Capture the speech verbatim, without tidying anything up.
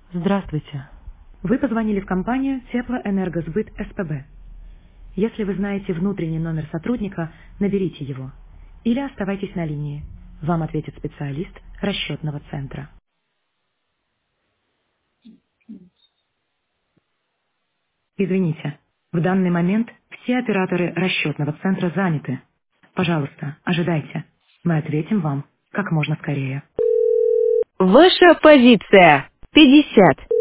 Здравствуйте. Вы позвонили в компанию Теплоэнергосбыт СПБ. Если вы знаете внутренний номер сотрудника, наберите его. Или оставайтесь на линии. Вам ответит специалист расчетного центра. Извините, в данный момент все операторы расчетного центра заняты. Пожалуйста, ожидайте. Мы ответим вам как можно скорее. Ваша позиция пятьдесят.